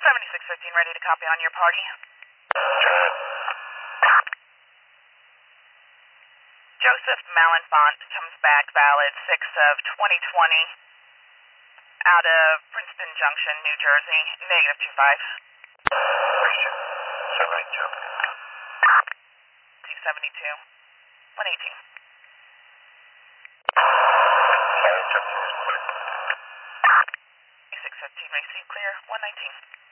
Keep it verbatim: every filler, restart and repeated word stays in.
seventy-six fifteen, ready to copy on your party. Joseph Malenfant comes back valid six of twenty twenty out of Princeton Junction, New Jersey, negative two five. Christian, seven eighty-two. two seventy-two, one eighteen. seven seventeen is clear. six fifteen, receive clear, one nineteen.